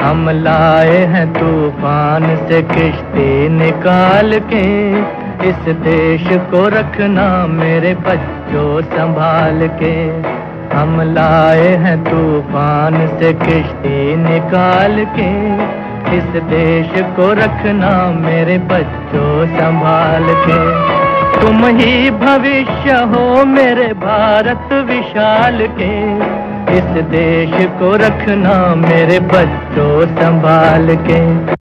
हम लाए हैं तूफान से किश्ती निकाल के, इस देश को रखना मेरे बच्चों संभाल के। हम लाए हैं तूफान से किश्ती निकाल के, इस देश को रखना मेरे बच्चों संभाल के। तुम ही भविष्य हो मेरे भारत विशाल के, इस देश को रखना मेरे बच्चों संभाल के।